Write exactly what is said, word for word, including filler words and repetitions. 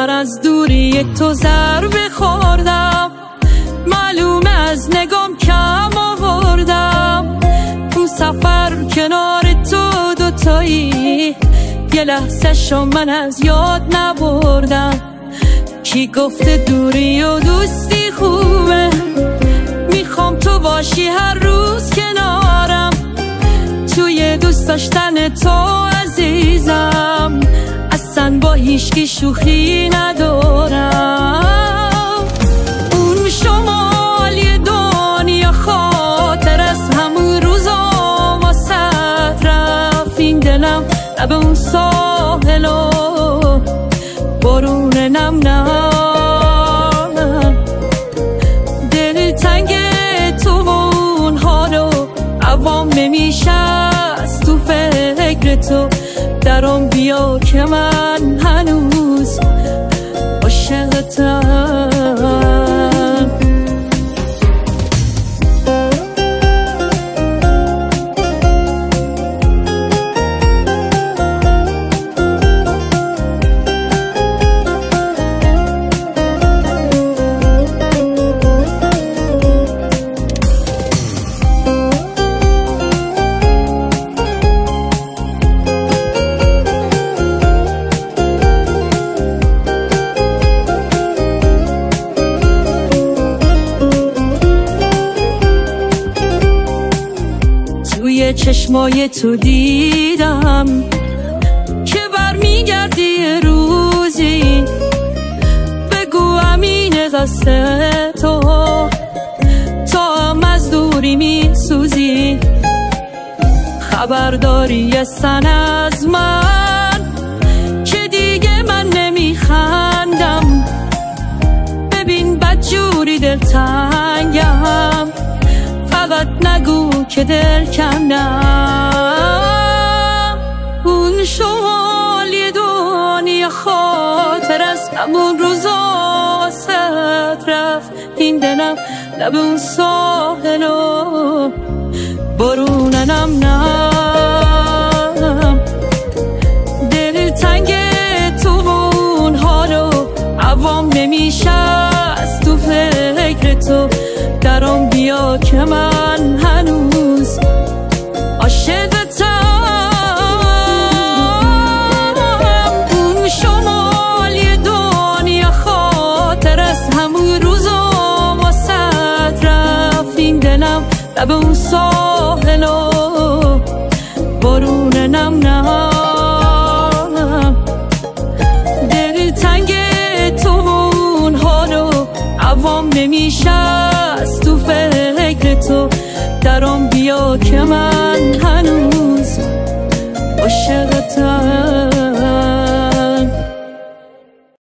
سر از دوری تو ضربه خوردم، معلومه از نگام کم آوردم. اون سفر کنار تو دوتایی یه لحظه شو من از یاد نبردم. کی گفته دوری و دوستی خوبه؟ میخوام تو باشی هر روز کنارم، توی دوست داشتن تو عزیزم اصلا با هیچکی شوخی ندارم. اون شمالی دنیا خاطر از همون روزا واسه رفت این دلم لب اون ساحل و بارون نم نم. دل تنگ تو و اون حالو عوام نمیشه از تو فکر تو. درام بیا که من هنوز عاشقتم. چشمای تو دیدم که برمیگردی یه روزی، بگو امین قصه تو تا هم از دوری میسوزی. خبرداری اصلا از من که دیگه من نمیخندم، ببین بدجوری دلتنگم، فقط نگو که دل کندم. اون شمالی دنیا خاطر از همون روزا ست رفت این دلم لب اون ساحل و بارون نم نم. دل تنگ تو و اون حالو عوام نمیشه از تو فکر تو. درام بیا که من هنوز عاشقتم. اون شمالی دنیا خاطر از همون روزا واسه رفت این دلم لب اون ساحل و بارون نم نم. دل تنگ تو و اون حالو عوام نمیشه از تو فکر